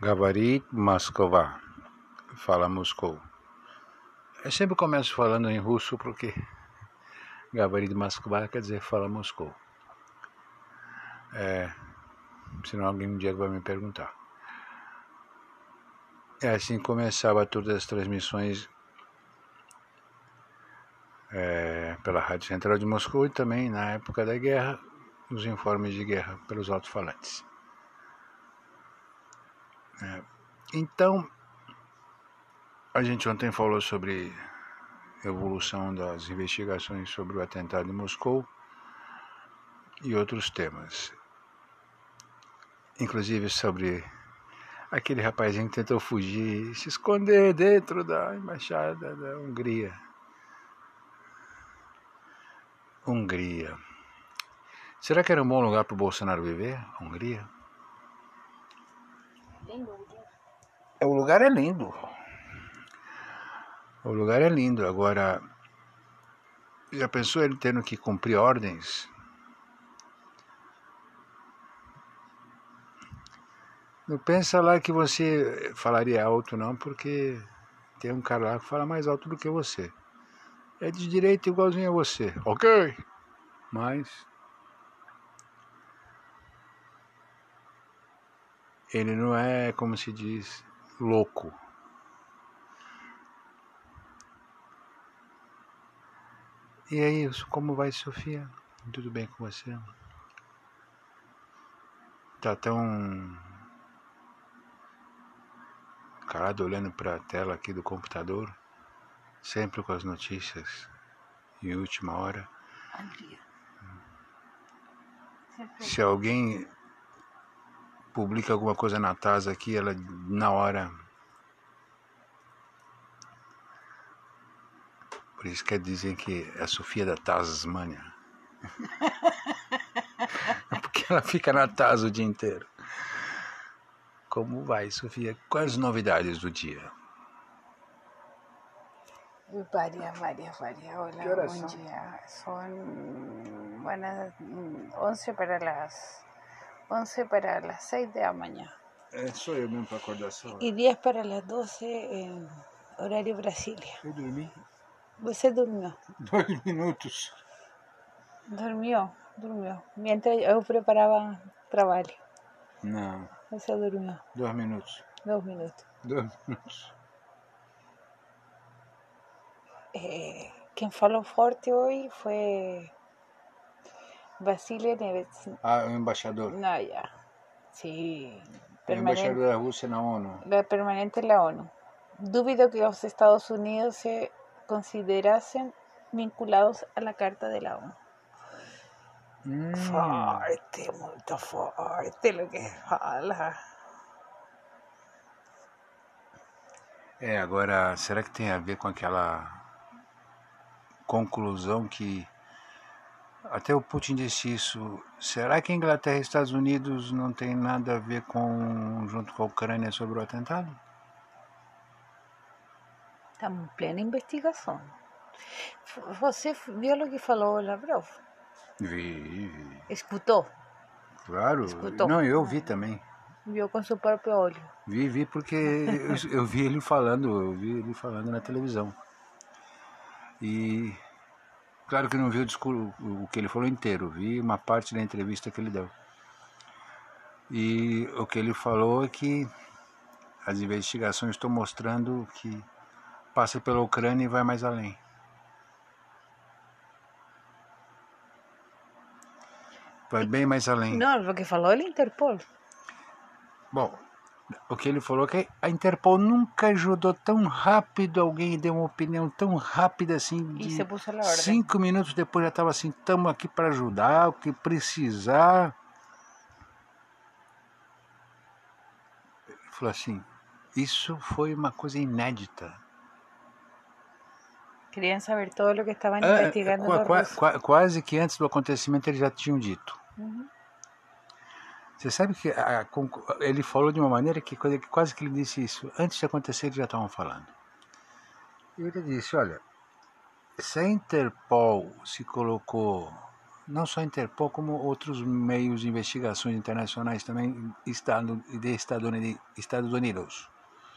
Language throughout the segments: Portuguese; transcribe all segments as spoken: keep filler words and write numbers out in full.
Gavarit Moskova, fala Moscou. Eu sempre começo falando em russo porque Gavarit Moskova quer dizer fala Moscou. É, senão alguém um dia vai me perguntar. É assim que começava todas as transmissões é, pela Rádio Central de Moscou e também na época da guerra, os informes de guerra pelos alto-falantes. É, então, a gente ontem falou sobre a evolução das investigações sobre o atentado em Moscou e outros temas. Inclusive sobre aquele rapazinho que tentou fugir e se esconder dentro da embaixada da Hungria. Hungria. Será que era um bom lugar para o Bolsonaro viver? Hungria? Lindo. O lugar é lindo. O lugar é lindo. Agora, já pensou ele tendo que cumprir ordens? Não pensa lá que você falaria alto não, porque tem um cara lá que fala mais alto do que você. É de direita igualzinho a você, ok? Mas ele não é, como se diz, louco. E aí, como vai, Sofia? Tudo bem com você? Tá tão calado olhando para a tela aqui do computador, sempre com as notícias em última hora. Andrea. Se alguém publica alguma coisa na Tasa aqui, ela na hora. Por isso que dizem que é a Sofia da Tasmânia. Porque ela fica na Tasa o dia inteiro. Como vai, Sofia? Quais as novidades do dia? Varias, varias, varias. Hola, ¿Qué horas buen son? día. Son buenas, once para las once para las seis de la mañana. É, sou eu mesmo para acordar essa hora. Y diez para las doce en horario Brasilia. Eu dormi Você durmió. dois minutos. Durmió, durmió. Mientras yo preparaba trabajo. Não, Você durmió. dois minutos. Dos minutos. Dois minutos. Eh, quien falou forte hoy fue Vasily Neves. Ah, o embaixador. No, ya. Sí. O embaixador da Rússia na ONU. La permanente en la ONU. Dudo que los Estados Unidos se considerasen vinculados a la Carta de la ONU. Hum. Forte, muito forte lo que fala. É, agora, será que tem a ver com aquela conclusão que até o Putin disse isso? Será que a Inglaterra e Estados Unidos não tem nada a ver com, junto com a Ucrânia, sobre o atentado? Estamos em plena investigação. Você viu o que falou Lavrov? Vi, vi. Escutou? Claro. Escutou. Não, eu vi também. Viu com seu próprio olho. Vi, vi porque eu, eu vi ele falando, eu vi ele falando na televisão. E claro que não vi o discurso, o que ele falou inteiro, vi uma parte da entrevista que ele deu. E o que ele falou é que as investigações estão mostrando que passa pela Ucrânia e vai mais além. Vai bem mais além. Não, o que falou é a Interpol. Bom, o que ele falou é que a Interpol nunca ajudou tão rápido alguém e deu uma opinião tão rápida assim. E de se puso a ordem. Cinco minutos depois já estava assim, estamos aqui para ajudar, o que precisar. Ele falou assim, isso foi uma coisa inédita. Queriam saber todo o que estavam Ah, investigando. qua, Los qua, rusos. qua, quase que antes do acontecimento eles já tinham dito. Uhum. Você sabe que a, a, ele falou de uma maneira que quase que ele disse isso. Antes de acontecer eles já estavam falando. E ele disse, olha, se a Interpol se colocou não só Interpol, como outros meios de investigações internacionais também estado, de Estados Unidos.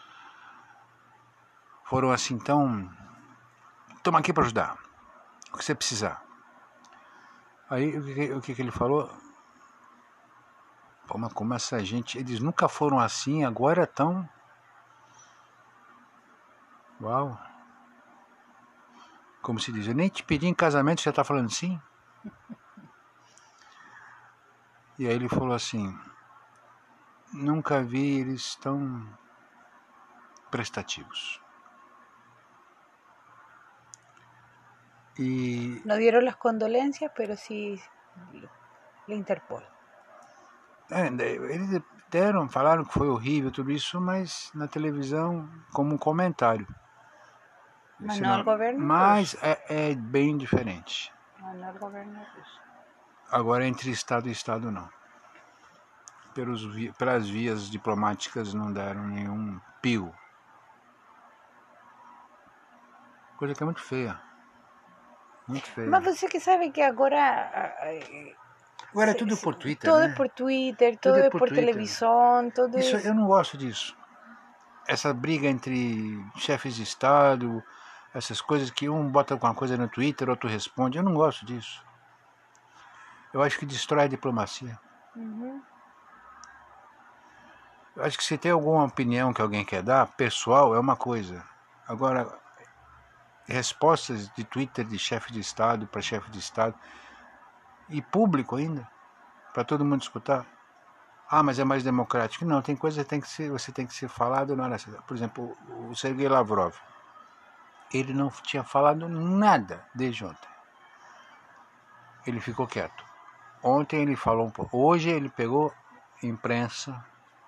Foram assim, então, estamos aqui para ajudar, o que você precisar. Aí, o que, o que ele falou? Pô, mas como essa gente, eles nunca foram assim, agora estão... Uau! Como se diz, eu nem te pedi em casamento, você está falando sim? E aí ele falou assim, nunca vi eles tão prestativos. E... No dieron las condolencias, pero sí la Interpol. É, eles deram, falaram que foi horrível tudo isso, mas na televisão como um comentário. Mas não ao governo Mas russo. é, é bem diferente. Mas não ao governo russo. Agora entre Estado e Estado não. Pelos, pelas vias diplomáticas não deram nenhum pio. Coisa que é muito feia. Muito feia. Mas você que sabe que agora... Agora é tudo por Twitter, Todo né? é por Twitter, todo, todo é por, por televisão, tudo isso. É... Eu não gosto disso. Essa briga entre chefes de Estado, essas coisas que um bota alguma coisa no Twitter, outro responde. Eu não gosto disso. Eu acho que destrói a diplomacia. Uhum. Eu acho que se tem alguma opinião que alguém quer dar, pessoal, é uma coisa. Agora, respostas de Twitter de chefe de Estado para chefe de Estado, e público ainda, para todo mundo escutar. Ah, mas é mais democrático. Não, tem coisa que tem que ser, você tem que ser falado na hora. Por exemplo, o Sergei Lavrov. Ele não tinha falado nada desde ontem. Ele ficou quieto. Ontem ele falou um pouco. Hoje ele pegou imprensa.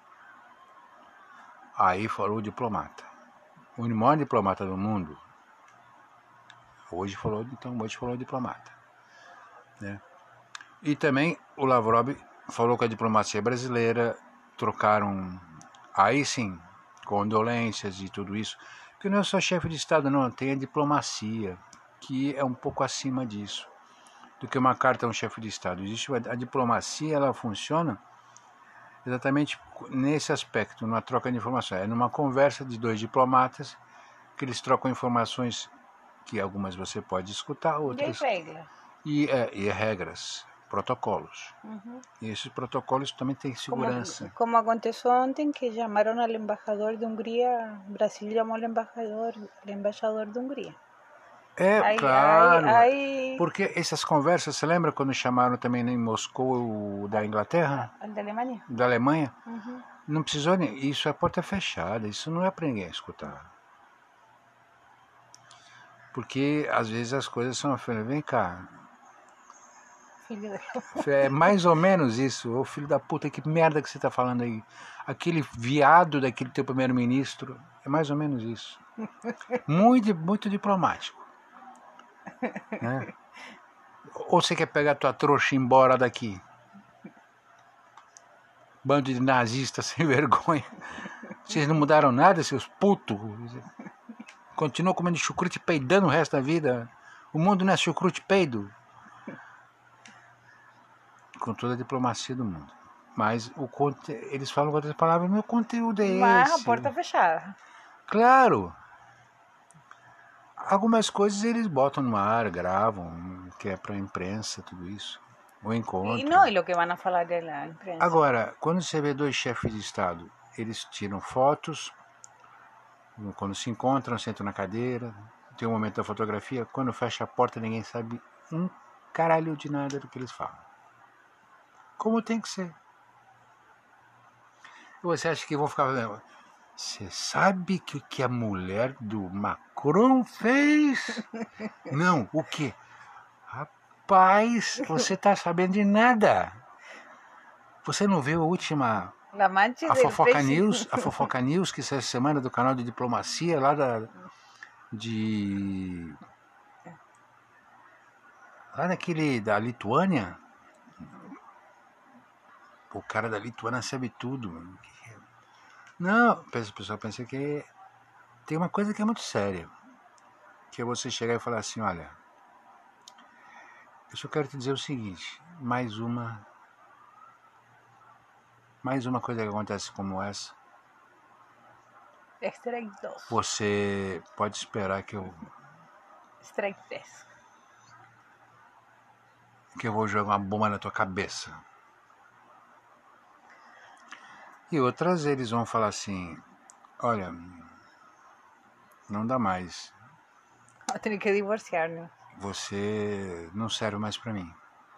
Aí falou o diplomata. O maior diplomata do mundo. Hoje falou, então hoje falou o diplomata. Né? E também o Lavrov falou com a diplomacia brasileira, trocaram, aí sim, condolências e tudo isso, porque não é só chefe de Estado não, tem a diplomacia, que é um pouco acima disso, do que uma carta a um chefe de Estado. Existe a diplomacia, ela funciona exatamente nesse aspecto, numa troca de informações, é numa conversa de dois diplomatas, que eles trocam informações que algumas você pode escutar, outras... E regras. E, é, e regras. Protocolos. Uhum. E esses protocolos também têm segurança. Como, como aconteceu ontem, que chamaram ao embaixador de Hungria, Brasil chamou ao embaixador, ao embaixador de Hungria. É, aí, claro. Aí, aí... Porque essas conversas, você lembra quando chamaram também em Moscou da Inglaterra? Da Alemanha. Da Alemanha? Uhum. Não precisou nem... Isso é porta fechada, isso não é para ninguém escutar. Porque às vezes as coisas são... Vem cá... É mais ou menos isso. Ô filho da puta, que merda que você tá falando aí. Aquele viado daquele teu primeiro-ministro. É mais ou menos isso. Muito, muito diplomático. Né? Ou você quer pegar tua trouxa e ir embora daqui? Bando de nazistas sem vergonha. Vocês não mudaram nada, seus putos. Continuam comendo chucrute e peidando o resto da vida. O mundo não é chucrute peido. Com toda a diplomacia do mundo. Mas o conte... eles falam com outras palavras, meu conteúdo é Mas esse. a porta fechada. Claro. Algumas coisas eles botam no ar, gravam, que é para a imprensa, tudo isso. O encontro. E não é o que vão falar da imprensa. Agora, quando você vê dois chefes de Estado, eles tiram fotos, quando se encontram, sentam na cadeira, tem um momento da fotografia, quando fecha a porta ninguém sabe um caralho de nada do que eles falam. Como tem que ser. Você acha que vão ficar... Você sabe que o que a mulher do Macron fez? Não, o quê? Rapaz, você tá sabendo de nada. Você não viu a última... A Fofoca News, a Fofoca News, que essa semana do canal de diplomacia lá da... De... Lá daquele... Da Lituânia... O cara da Lituânia sabe tudo. Não, o pessoal pensa que tem uma coisa que é muito séria. Que é você chegar e falar assim, olha, eu só quero te dizer o seguinte, mais uma, mais uma coisa que acontece como essa, Strike dois. você pode esperar que eu, Strike três. que eu vou jogar uma bomba na tua cabeça. E outras eles vão falar assim, olha, não dá mais, Eu tenho que divorciar, né? você não serve mais para mim.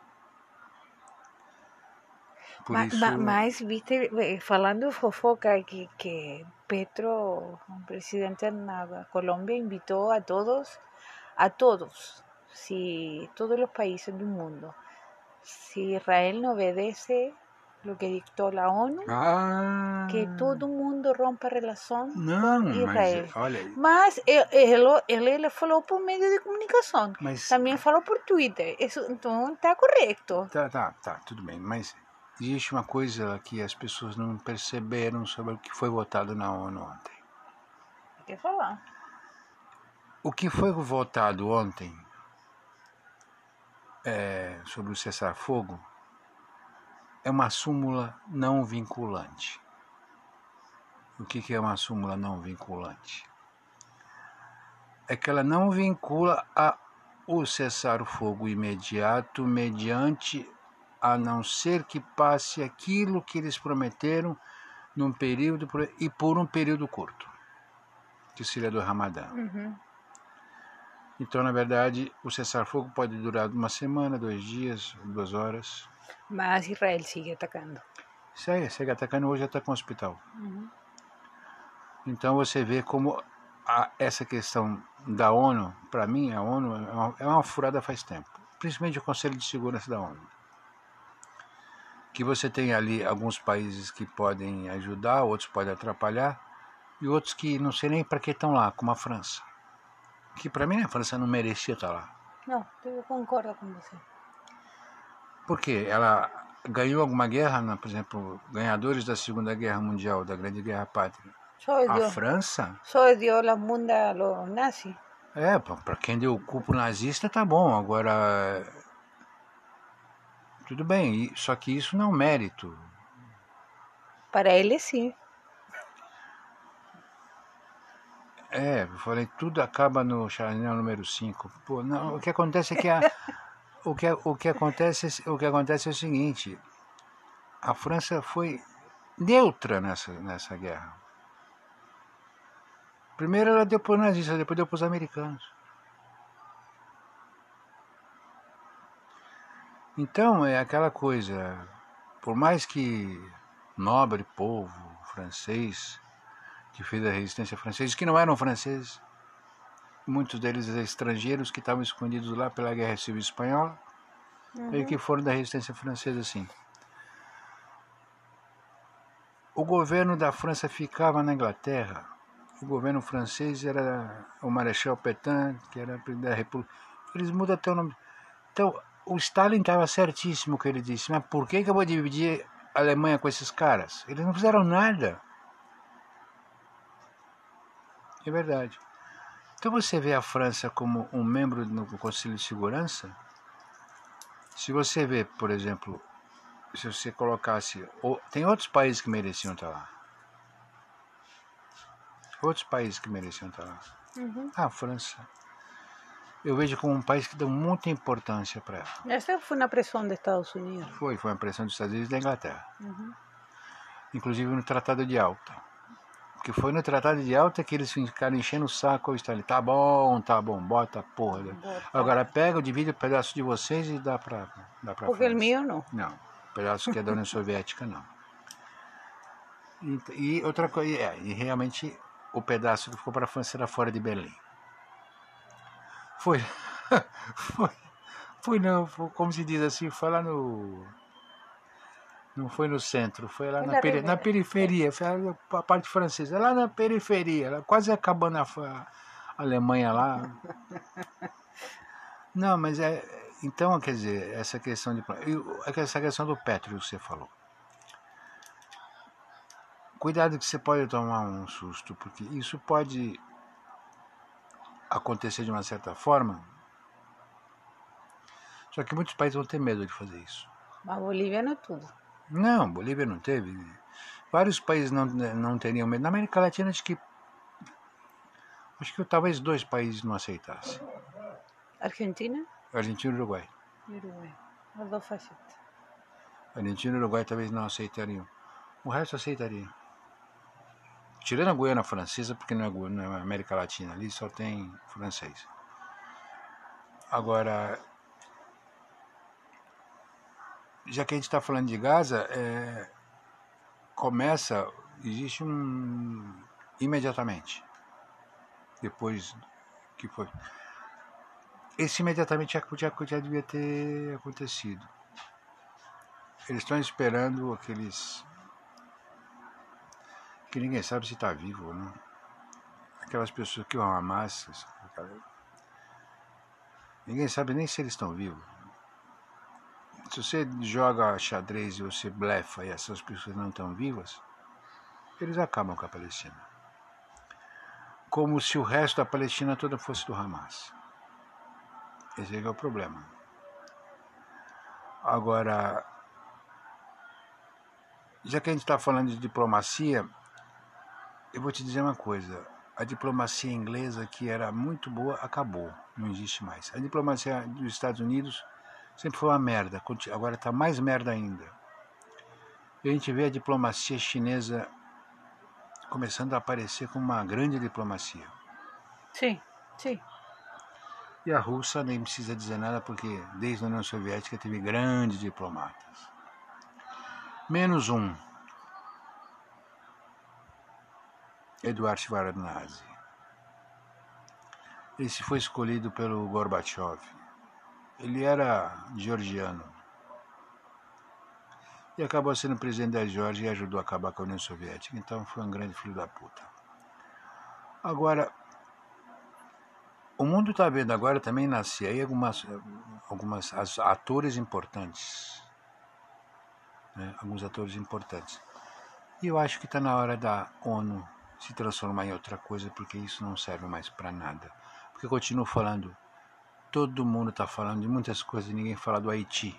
Por Ma, isso, ma, mas, viste, eh, falando fofoca, que, que Petro, un presidente en Colombia, invitó a todos, a todos, si todos los países del mundo, si Israel no obedece lo que dictó la ONU, ah, que todo mundo rompa relação não, com Israel. mas olha, Mas ele, ele, ele falou por meio de comunicação, mas também falou por Twitter, isso, então está correto. tá, tá, tá, tudo bem, mas existe uma coisa que as pessoas não perceberam sobre o que foi votado na ONU ontem. Quer falar? O que foi votado ontem é, sobre o cessar-fogo é uma súmula não vinculante. O que, que é uma súmula não vinculante? É que ela não vincula a, o cessar-fogo imediato mediante a não ser que passe aquilo que eles prometeram num período e por um período curto, que seria do Ramadã. Uhum. Então, na verdade, o cessar-fogo pode durar uma semana, dois dias, duas horas. Mas Israel sigue atacando. Segue, segue atacando, hoje está com o hospital. Uhum. Então você vê como a, essa questão da ONU, para mim, a ONU é uma, é uma furada faz tempo. Principalmente o Conselho de Segurança da ONU. Que você tem ali alguns países que podem ajudar, outros podem atrapalhar, e outros que não sei nem para que estão lá, como a França. Que para mim a França não merecia estar lá. Não, eu concordo com você. Porque ela ganhou alguma guerra, né? Por exemplo, ganhadores da Segunda Guerra Mundial, da Grande Guerra Pátria. Só A dio, França? só dio la bunda a los nazis. É, para quem deu o cu pro nazista tá bom, agora tudo bem, só que isso não é um mérito. Para eles, sim. É, eu falei, tudo acaba no Chanel número cinco. Pô, não, o que acontece é que a, o, que, o, que acontece, o que acontece é o seguinte, a França foi neutra nessa, nessa guerra. Primeiro ela deu para os nazistas, depois deu para os americanos. Então é aquela coisa, por mais que nobre povo francês que fez a resistência francesa, que não eram franceses, muitos deles estrangeiros que estavam escondidos lá pela Guerra Civil Espanhola, uhum. E que foram da resistência francesa, sim. O governo da França ficava na Inglaterra, o governo francês era o Marechal Pétain, que era da República. Eles mudam até o nome. Então, o Stalin estava certíssimo que ele disse, mas por que, que eu vou dividir a Alemanha com esses caras? Eles não fizeram nada. É verdade. Então você vê a França como um membro no Conselho de Segurança. Se você vê, por exemplo, se você colocasse... Tem outros países que mereciam estar lá. Outros países que mereciam estar lá. Uhum. A França. Eu vejo como um país que deu muita importância para ela. Essa foi uma pressão dos Estados Unidos. Foi, foi uma pressão dos Estados Unidos e da Inglaterra. Uhum. Inclusive no Tratado de Alta. Porque foi no Tratado de Alta que eles ficaram enchendo o saco ao Stalin. Tá bom, tá bom, bota a porra. Bota. Agora pega, divide o pedaço de vocês e dá pra, dá pra Porque França. O meu não. Não, o pedaço que é da União Soviética não. E, e outra coisa, é, e realmente o pedaço que ficou para a França era fora de Berlim. Foi, foi, foi não, foi, como se diz assim, foi lá no... Não foi no centro, foi lá foi na, peri na periferia, foi a parte francesa, lá na periferia, quase acabando a, a Alemanha lá. Não, mas é... Então, quer dizer, essa questão de... Essa questão do Petro que você falou. Cuidado que você pode tomar um susto, porque isso pode acontecer de uma certa forma Só que muitos países vão ter medo de fazer isso. Mas Bolívia não é tudo. Não, Bolívia não teve. Vários países não, não teriam medo. Na América Latina, acho que acho que talvez dois países não aceitassem. Argentina Argentina e Uruguai. e Uruguai. Os dois fascistas. Argentina e Uruguai talvez não aceitariam. O resto aceitaria. Tirando a Guiana Francesa, porque não é, não é América Latina, ali só tem francês. Agora, já que a gente está falando de Gaza, é, começa, existe um, imediatamente, depois que foi, esse imediatamente já, já, já devia ter acontecido. Eles estão esperando aqueles, que ninguém sabe se está vivo ou não, aquelas pessoas que vão amar, ninguém sabe nem se eles estão vivos. Se você joga xadrez e você blefa e essas pessoas não estão vivas, eles acabam com a Palestina. Como se o resto da Palestina toda fosse do Hamas. Esse é o problema. Agora, já que a gente está falando de diplomacia, eu vou te dizer uma coisa. A diplomacia inglesa, que era muito boa, acabou. Não existe mais. A diplomacia dos Estados Unidos sempre foi uma merda. Agora está mais merda ainda. E a gente vê a diplomacia chinesa começando a aparecer como uma grande diplomacia. Sim, sim. E a russa nem precisa dizer nada, porque desde a União Soviética teve grandes diplomatas. Menos um. Eduard Shevardnadze. Esse foi escolhido pelo Gorbachev. Ele era georgiano. E acabou sendo presidente da Geórgia e ajudou a acabar com a União Soviética. Então foi um grande filho da puta. Agora, o mundo está vendo agora também nascer aí algumas, algumas atores importantes. Né? Alguns atores importantes. E eu acho que está na hora da ONU se transformar em outra coisa, porque isso não serve mais para nada. Porque eu continuo falando, todo mundo está falando de muitas coisas e ninguém fala do Haiti.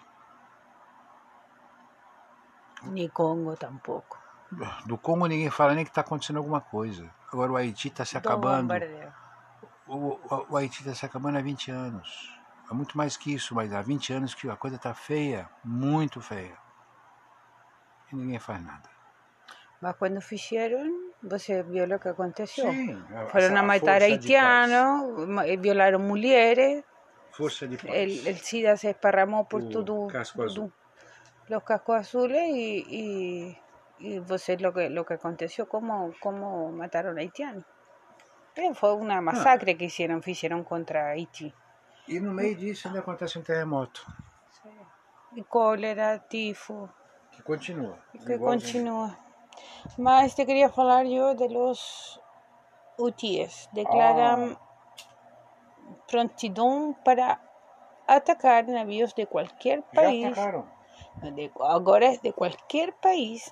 Nem Congo tampouco. Do Congo ninguém fala nem que está acontecendo alguma coisa. Agora o Haiti está se acabando. O, o, o Haiti está se acabando há vinte anos. Há muito mais que isso, mas há vinte anos que a coisa está feia, muito feia. E ninguém faz nada. Mas quando fizeram, você viu o que aconteceu. Sim, foram a, a matar haitianos, violaram mulheres. Força de paz. El, el SIDA se esparramou por o todo casco azul. Los cascos azules y, y, y você lo que, lo que aconteceu, como, como mataron a haitianos. É, foi uma massacre ah. que hicieron, fizeram contra Haiti. E no meio disso ainda acontece um terremoto. E cólera, tifo. Que continua. Que continua. Mas te queria falar eu de los Houthis. Declaran ah. prontidão para atacar navios de qualquer país. Já atacaram. De, agora é de qualquer país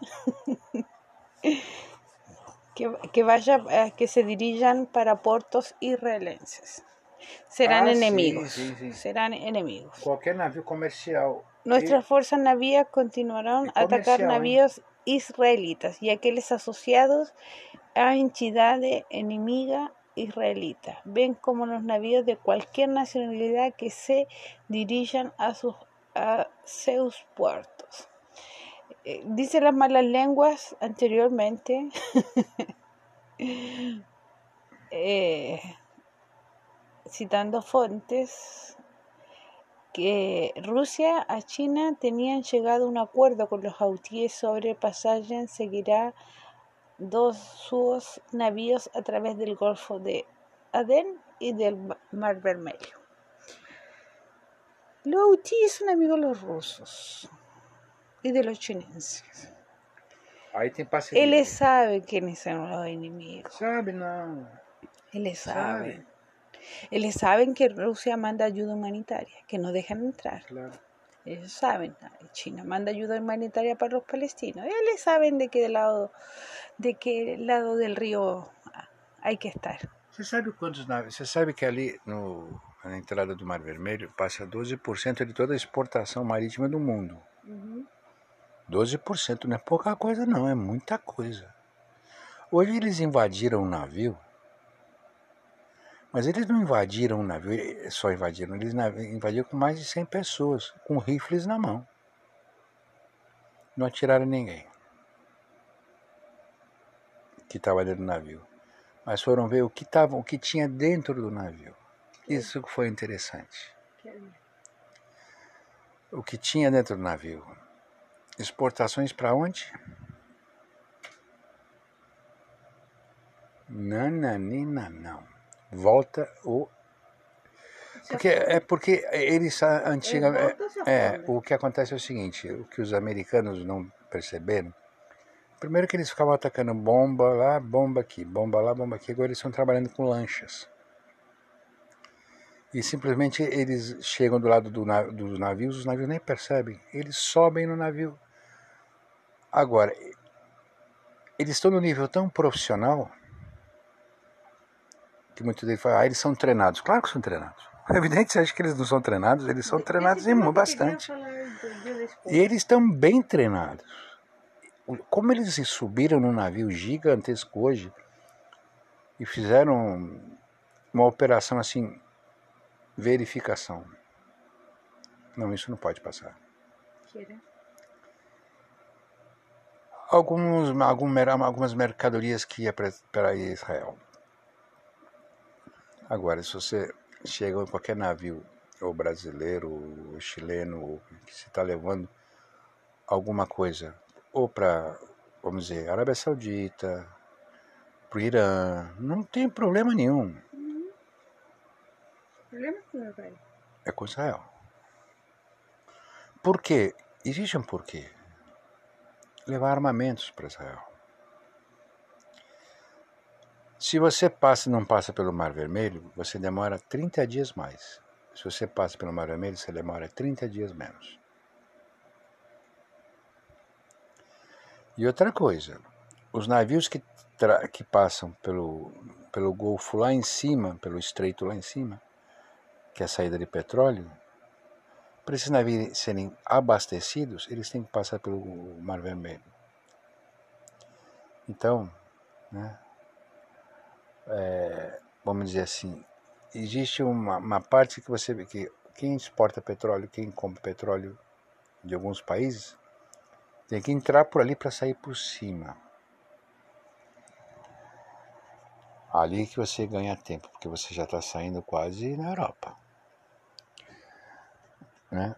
que, que vaya, que se dirijan para portos israelenses. Serán ah, enemigos. Sí, sí, sí. Serán enemigos. Qualquer navio comercial. Nuestras y, fuerzas navías continuarán a atacar navíos ¿eh? israelitas y aquellos asociados a entidades enemigas israelitas. Ven como los navíos de cualquier nacionalidad que se dirijan a sus a sus puertos. Eh, dice las malas lenguas anteriormente eh, citando fuentes que Rusia a China tenían llegado a un acuerdo con los houthíes sobre pasaje seguirá dos sus navíos a través del Golfo de Adén y del Mar Vermelho. Los houthíes son amigos de los rusos y de los chineses. Ahí tem parceria. Eles sabem quem são os inimigos. Sabe, não. Eles sabem. Eles sabem que Rusia manda ajuda humanitária, que não deixam entrar. Claro. Ellos saben, China manda ayuda humanitaria para los palestinos. Ellos saben de qué lado, de qué lado del río hay que estar. Você sabe quantos navios? Você sabe que ali no na entrada do Mar Vermelho, passa doze por cento de toda a exportação marítima do mundo. Uhum. doze por cento não é pouca coisa não, é muita coisa. Hoje eles invadiram um navio, mas eles não invadiram um navio, só invadiram, eles invadiram com mais de cem pessoas, com rifles na mão. Não atiraram ninguém que estava dentro do navio. Mas foram ver o que, tava, o que tinha dentro do navio. Isso foi interessante. O que tinha dentro do navio. Exportações para onde? Nananina, não. Volta o... Porque, é porque eles antigamente... É, o que acontece é o seguinte, o que os americanos não perceberam, primeiro que eles ficavam atacando bomba lá, bomba aqui, bomba lá, bomba aqui, agora eles estão trabalhando com lanchas. E simplesmente eles chegam do lado do nav- dos navios, os navios nem percebem, eles sobem no navio. Agora, eles estão no nível tão profissional que muitos deles falam, ah, eles são treinados. Claro que são treinados. É evidente, você acha que eles não são treinados? Eles são treinados em bastante. E eles estão bem treinados. Como eles subiram num navio gigantesco hoje e fizeram uma operação assim, verificação. Não, isso não pode passar. Alguns, algum, algumas mercadorias que ia para Israel. Agora, se você chega em qualquer navio, ou brasileiro, ou chileno, ou que se está levando alguma coisa, ou para, vamos dizer, Arábia Saudita, para o Irã, não tem problema nenhum. Uhum. Problema com Israel. É com Israel. Por quê? Existe um porquê. Levar armamentos para Israel. Se você passa e não passa pelo Mar Vermelho, você demora trinta dias mais. Se você passa pelo Mar Vermelho, você demora trinta dias menos. E outra coisa, os navios que, que passam pelo, pelo Golfo lá em cima, pelo estreito lá em cima, que é a saída de petróleo, para esses navios serem abastecidos, eles têm que passar pelo Mar Vermelho. Então, né, é, vamos dizer assim, existe uma, uma parte que você vê que quem exporta petróleo, quem compra petróleo de alguns países, tem que entrar por ali para sair por cima. Ali que você ganha tempo, porque você já está saindo quase na Europa. Né?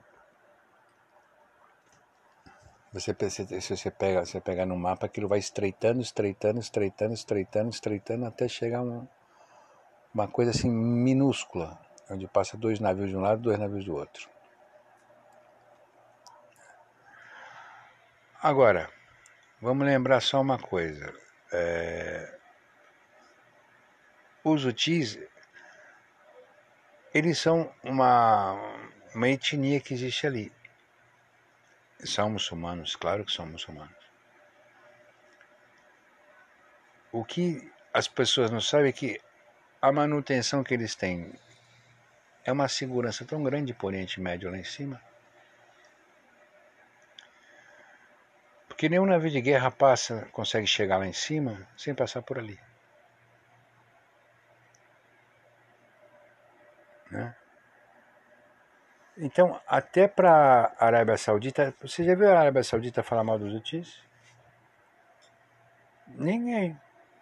Você, se você pega, você pega no mapa, aquilo vai estreitando, estreitando, estreitando, estreitando, estreitando, até chegar a uma, uma coisa assim minúscula, onde passa dois navios de um lado e dois navios do outro. Agora, vamos lembrar só uma coisa. É... Os hutis, eles são uma, uma etnia que existe ali. São muçulmanos, claro que são muçulmanos. O que as pessoas não sabem é que a manutenção que eles têm é uma segurança tão grande para o Oriente Médio lá em cima. Porque nenhum navio de guerra passa, consegue chegar lá em cima sem passar por ali. Né? Então, até para a Arábia Saudita, você já viu a Arábia Saudita falar mal dos hutis? Ninguém.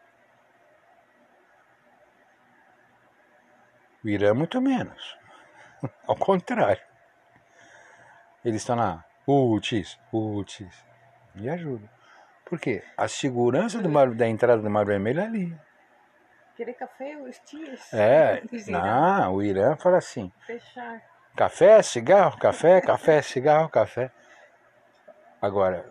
O Irã muito menos. Ao contrário. Eles estão lá, hutis, hutis. E ajuda. Por quê? A segurança do mar, da entrada do Mar Vermelho é ali. Querer café, os tios? É, não, o Irã fala assim. Fechar. Café, cigarro, café, café, cigarro, café. Agora,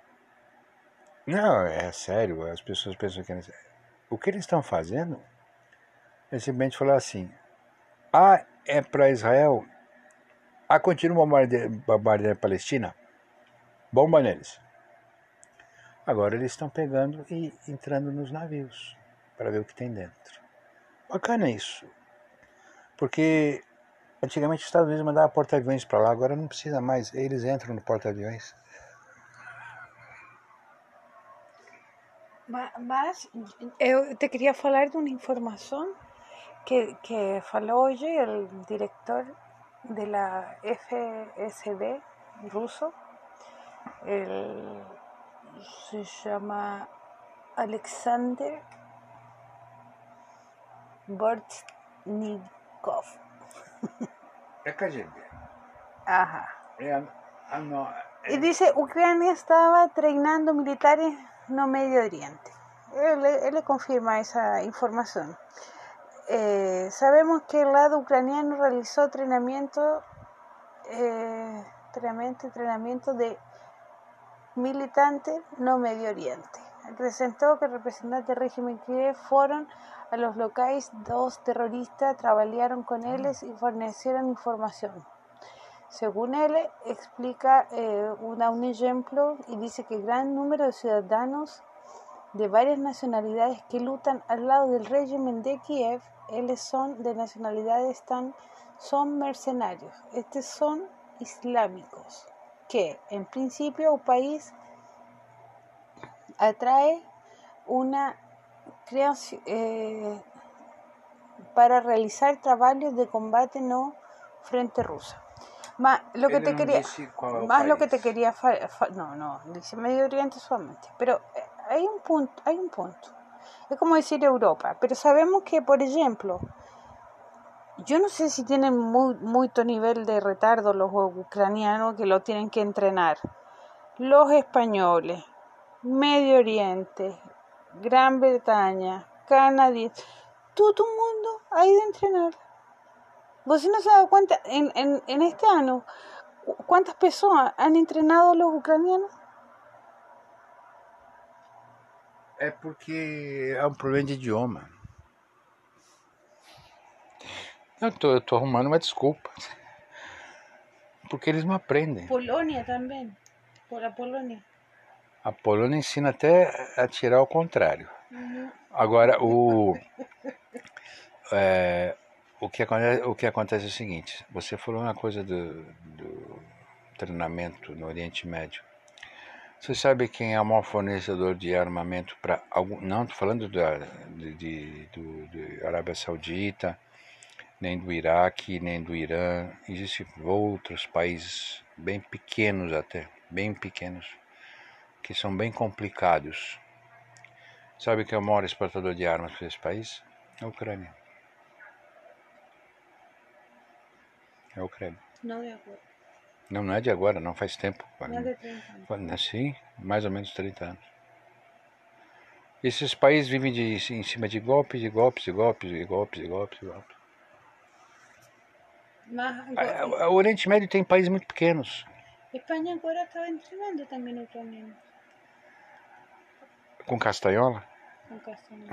não, é sério, as pessoas pensam que... O que eles estão fazendo é simplesmente falar assim, ah, é para Israel, ah, continua bombardeando a Palestina, bomba neles. Agora eles estão pegando e entrando nos navios para ver o que tem dentro. Bacana isso, porque Antigamente os Estados Unidos mandavam porta-aviões para lá, agora não precisa mais, eles entram no porta-aviões. Mas eu te queria falar de uma informação que, que falou hoje o diretor da F S B ruso, el, se chama Alexander Bortnikov. É K G B. Ajá. É, a, no, é... Y dice, Ucrania estaba treinando militares no Medio Oriente. Él, él le confirma esa información. Eh, sabemos que el lado ucraniano realizó entrenamiento, eh, entrenamiento, entrenamiento de militantes no Medio Oriente. Presentó que representantes del régimen Kiev fueron a los locales dos terroristas, trabajaron con ellos y fornecieron información. Según él, explica eh, una, un ejemplo y dice que gran número de ciudadanos de varias nacionalidades que lutan al lado del régimen de Kiev, ellos son de nacionalidades tan, son mercenarios. Estos son islámicos, que en principio el país atrae una creación eh, para realizar trabajos de combate no frente rusa. Más lo que te quería, más lo que te quería, fa, fa, no, no, dice Medio Oriente solamente, pero hay un punto, hay un punto. Es como decir Europa, pero sabemos que, por ejemplo, yo no sé si tienen muy, mucho nivel de retardo los ucranianos que lo tienen que entrenar. Los españoles, Medio Oriente, Gran Bretaña, Canadá, todo el mundo hay de entrenar. ¿Vos no se ha dado cuenta en, en, en este año cuántas personas han entrenado los ucranianos? É porque é um problema de idioma. Eu tô, eu tô arrumando uma desculpa. Porque eles não aprendem. Polônia também. Por a Polônia. A Polônia ensina até a tirar ao contrário. Uhum. Agora, o... é, o, que acontece, o que acontece é o seguinte. Você falou uma coisa do, do treinamento no Oriente Médio. Você sabe quem é o maior fornecedor de armamento para algum... Não estou falando da, de, de, do, de Arábia Saudita, nem do Iraque, nem do Irã. Existem outros países bem pequenos até, bem pequenos, que são bem complicados. Sabe quem é o maior exportador de armas para esse país? É a Ucrânia. É a Ucrânia. Não é agora. Não, não é de agora, não faz tempo. Não é de trinta anos. Sim, mais ou menos trinta anos. Esses países vivem de, em cima de golpes, de golpes, de golpes, de golpes, de golpes, de golpes. Mas, agora, o Oriente Médio tem países muito pequenos. Espanha agora estava treinando também ucraniano. Com Castanhola? Com Castanhola.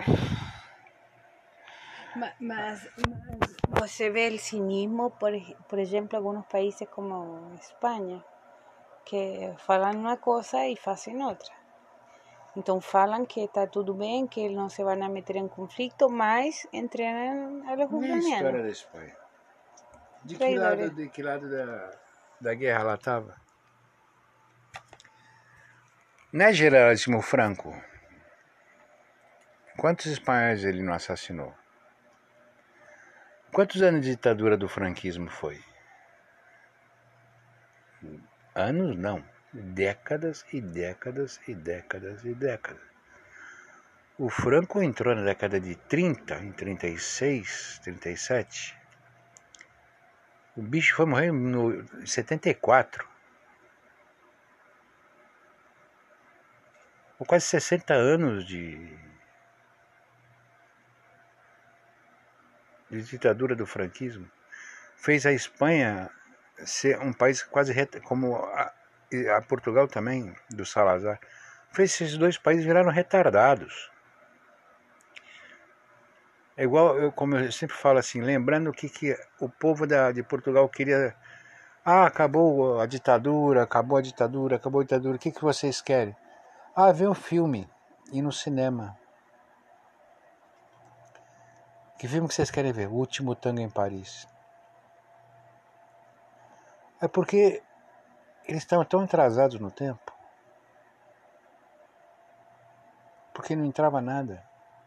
mas, mas, mas você vê o cinismo, por, por exemplo, alguns países como Espanha, que falam uma coisa e fazem outra. Então falam que está tudo bem, que eles não se vão meter em conflito, mas treinam a los ucranianos. Não é a história da Espanha. De que lado, de que lado da, da guerra ela estava? Né, Generalíssimo Franco? Quantos espanhóis ele não assassinou? Quantos anos de ditadura do franquismo foi? Anos não. Décadas e décadas e décadas e décadas. O Franco entrou na década de trinta, em trinta e seis, trinta e sete. O bicho foi morrer em setenta e quatro. Com quase sessenta anos de, de ditadura do franquismo. Fez a Espanha ser um país quase como a, a Portugal também, do Salazar. Fez esses dois países viraram retardados. É igual, eu, como eu sempre falo assim, lembrando o que, que o povo da, de Portugal queria. Ah, acabou a ditadura, acabou a ditadura, acabou a ditadura. O que, que vocês querem? Ah, ver um filme, ir no cinema. Que filme que vocês querem ver? O Último Tango em Paris. É porque eles estavam tão atrasados no tempo. Porque não entrava nada.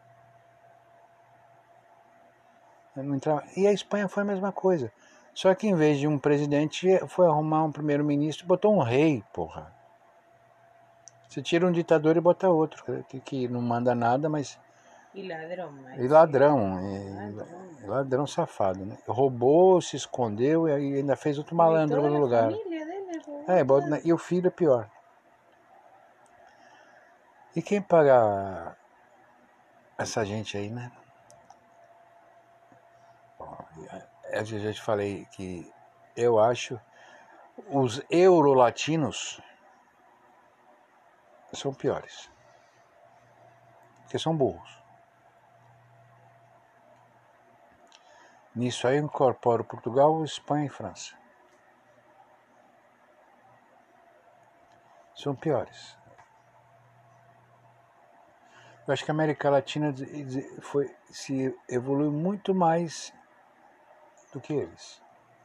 Não entrava. E a Espanha foi a mesma coisa. Só que em vez de um presidente, foi arrumar um primeiro-ministro e botou um rei, porra. Você tira um ditador e bota outro, que, que não manda nada, mas... E ladrão, mas... E ladrão, e, e ladrão safado, né? Roubou, se escondeu e ainda fez outro malandro no lugar. É, e o filho é pior. E quem paga essa gente aí, né? Eu já te falei que eu acho os eurolatinos são piores. Porque são burros. Nisso aí eu incorporo Portugal, Espanha e França. São piores. Eu acho que a América Latina foi, se evoluiu muito mais do que eles.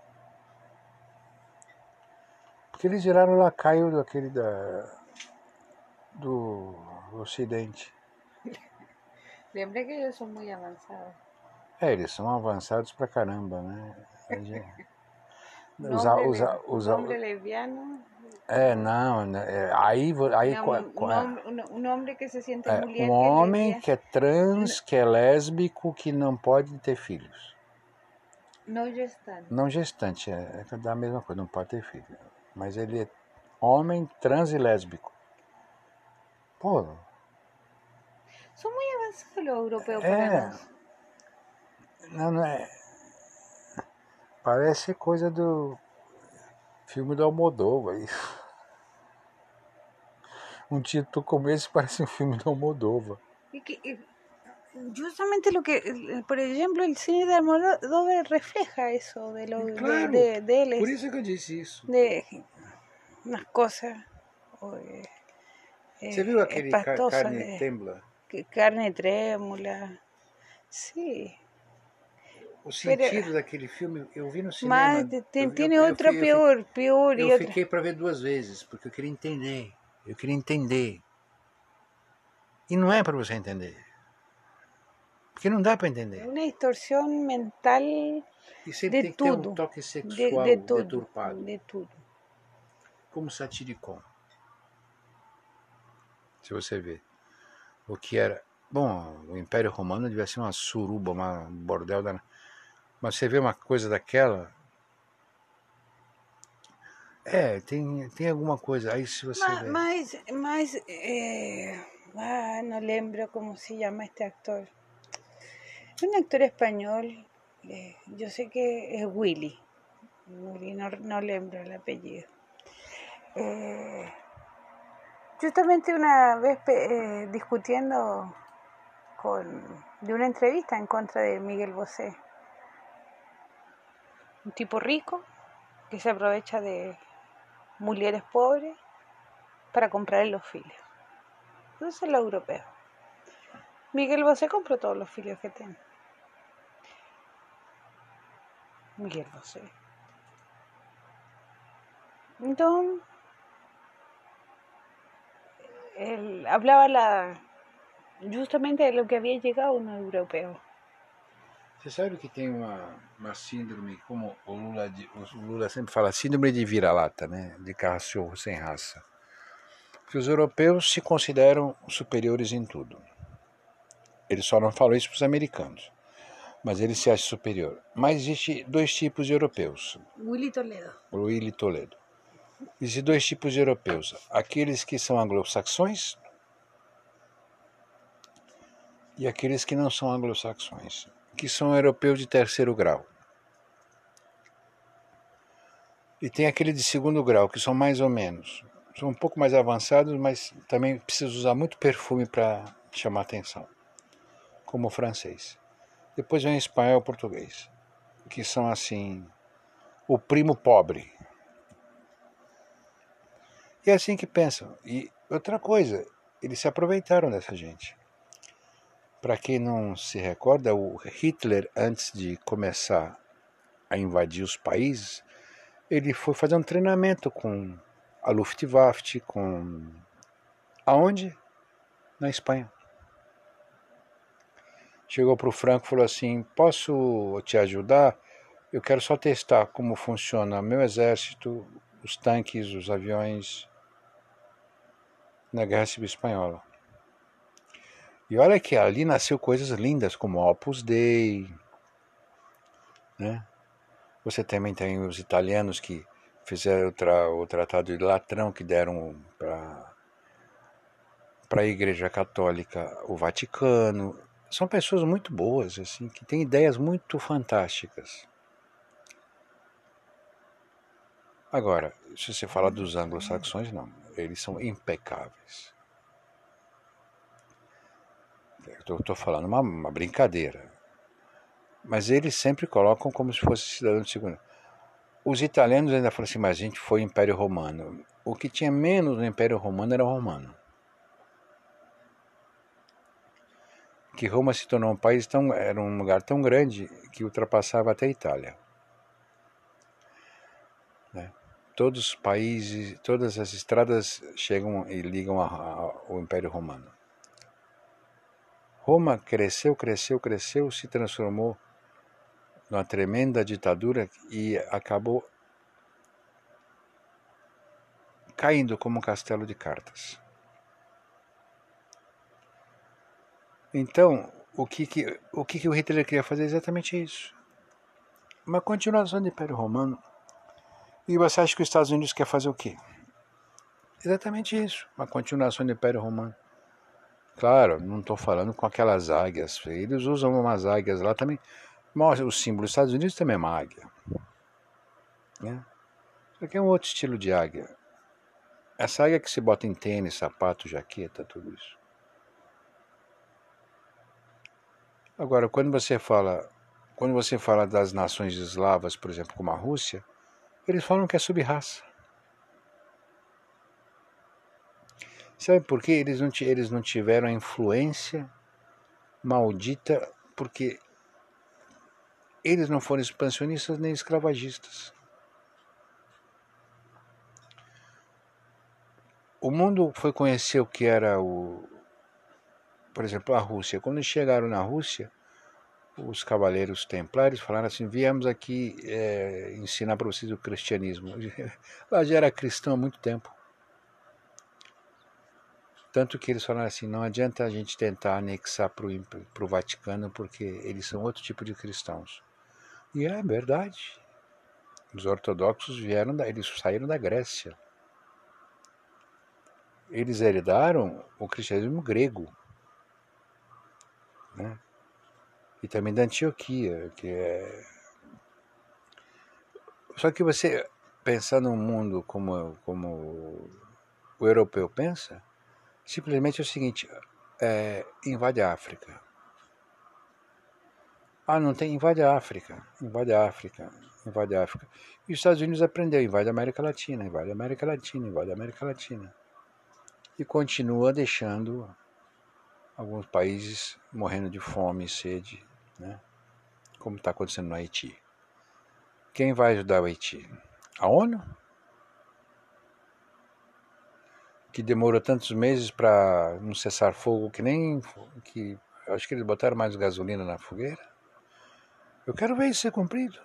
Porque eles viraram lacaio daquele da, do Ocidente. Lembra que eles são muito avançados. É, eles são avançados pra caramba, né? Usa, usa, usa, hombre lesbiano. É, não, é, aí, aí não, um, um homem que se sente é, mulher. Um homem que, que é trans, que é lésbico, que não pode ter filhos. Não gestante. Não gestante, é, é da mesma coisa, não pode ter filho. Mas ele é homem, trans e lésbico. Pô. São muito avançados os europeus é, para nós. Não, não é. Parece coisa do filme do Almodóvar. Um título como esse parece um filme do Almodóvar. E que, e, justamente lo que, por exemplo, o cine de Almodóvar refleja isso de lo, claro, de, de, deles. Por isso que eu disse isso. De umas coisas. Você viu aquele Carne de, Trêmula? Carne Trêmula. Sim. O sentido Pero, daquele filme, eu vi no cinema. Mas tem, eu, tem eu, outra eu, pior, eu, pior. Eu e fiquei outra. para ver duas vezes, porque eu queria entender. Eu queria entender. E não é para você entender. Porque não dá para entender. É uma distorção mental e sempre de tem tudo. Que ter um toque sexual de, de tudo, deturpado. De tudo. Como Satiricon. Se você ver. O que era... Bom, o Império Romano devia ser uma suruba, uma, um bordel da... Mas você vê uma coisa daquela... É, tem, tem alguma coisa. Aí se você mas, vê... Mas, mas é... ah, não lembro como se chama este actor. Es un actor español. Eh, yo sé que es Willy. Willy, no, no lembro el apellido. Eh, justamente una vez eh, discutiendo con, de una entrevista en contra de Miguel Bosé. Un tipo rico que se aprovecha de mujeres pobres para comprarle los filios. Eso es lo europeo. Miguel Bosé compró todos los filios que tiene. Miguel Bosé. Entonces, él hablaba la, justamente de lo que había llegado un europeo. Você sabe que tem uma, uma síndrome, como o Lula, o Lula sempre fala, síndrome de vira-lata, né? De cachorro sem raça. Que os europeus se consideram superiores em tudo. Ele só não falou isso para os americanos. Mas ele se acha superior. Mas existe dois tipos de europeus. Willy Toledo. Willy Toledo. Existem dois tipos de europeus. Aqueles que são anglo-saxões e aqueles que não são anglo-saxões, que são europeus de terceiro grau. E tem aquele de segundo grau, que são mais ou menos. São um pouco mais avançados, mas também precisam usar muito perfume para chamar atenção. Como o francês. Depois vem o espanhol e o português, que são assim, o primo pobre. E é assim que pensam. E outra coisa, eles se aproveitaram dessa gente. Para quem não se recorda, o Hitler, antes de começar a invadir os países, ele foi fazer um treinamento com a Luftwaffe, com... Aonde? Na Espanha. Chegou para o Franco e falou assim, posso te ajudar? Eu quero só testar como funciona meu exército, os tanques, os aviões na Guerra Civil Espanhola. E olha que ali nasceu coisas lindas como Opus Dei, né? Você também tem os italianos que fizeram o, tra o Tratado de Latrão, que deram para para a Igreja Católica o Vaticano. São pessoas muito boas, assim, que têm ideias muito fantásticas. Agora, se você fala dos anglo-saxões, não. Eles são impecáveis. Eu estou falando uma, uma brincadeira. Mas eles sempre colocam como se fosse cidadão de segunda. Os italianos ainda falam assim, mas a gente foi Império Romano. O que tinha menos no Império Romano era o romano. Que Roma se tornou um país tão, era um lugar tão grande que ultrapassava até a Itália. Né? Todos os países, todas as estradas chegam e ligam ao Império Romano. Roma cresceu, cresceu, cresceu, se transformou numa tremenda ditadura e acabou caindo como um castelo de cartas. Então, o que, que, o, que, que o Hitler queria fazer é exatamente isso. Uma continuação do Império Romano. E você acha que os Estados Unidos quer fazer o quê? Exatamente isso, uma continuação do Império Romano. Claro, não estou falando com aquelas águias. Eles usam umas águias lá também. Mas o símbolo dos Estados Unidos também é uma águia. Né? Isso aqui é um outro estilo de águia. Essa águia que se bota em tênis, sapato, jaqueta, tudo isso. Agora, quando você fala, quando você fala das nações eslavas, por exemplo, como a Rússia, eles falam que é sub-raça. Sabe por quê? Eles não, eles não tiveram a influência maldita, porque eles não foram expansionistas nem escravagistas. O mundo foi conhecer o que era o... Por exemplo, a Rússia. Quando eles chegaram na Rússia, os cavaleiros templários falaram assim, viemos aqui é, ensinar para vocês o cristianismo. Lá já era cristão há muito tempo. Tanto que eles falaram assim, não adianta a gente tentar anexar para o Vaticano, porque eles são outro tipo de cristãos. E é verdade. Os ortodoxos vieram, da, eles saíram da Grécia. Eles herdaram o cristianismo grego. Né? E também da Antioquia, que é... Só que você pensar num mundo como, como o europeu pensa, simplesmente é o seguinte, é, invade a África. Ah, não tem, invade a África, invade a África, invade a África. E os Estados Unidos aprendeu, invade a América Latina, invade a América Latina, invade a América Latina. E continua deixando alguns países morrendo de fome e sede, né? Como está acontecendo no Haiti. Quem vai ajudar o Haiti? A ONU? Que demorou tantos meses para não cessar fogo, que nem... que acho que eles botaram mais gasolina na fogueira. Eu quero ver isso ser cumprido.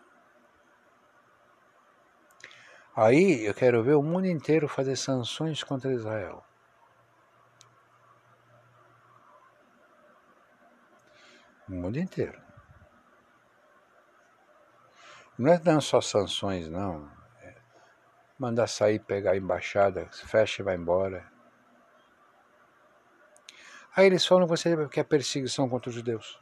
Aí eu quero ver o mundo inteiro fazer sanções contra Israel. O mundo inteiro. Não é não só sanções, não. É mandar sair, pegar a embaixada, fecha e vai embora. Aí eles falam que você quer perseguição contra os judeus.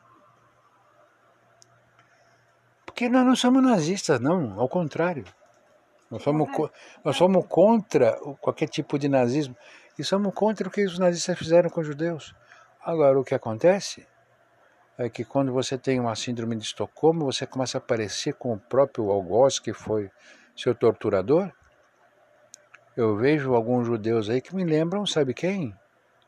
Porque nós não somos nazistas, não. Ao contrário. Nós somos, nós somos contra qualquer tipo de nazismo. E somos contra o que os nazistas fizeram com os judeus. Agora, o que acontece é que quando você tem uma síndrome de Estocolmo, você começa a parecer com o próprio algoz, que foi seu torturador. Eu vejo alguns judeus aí que me lembram, sabe quem?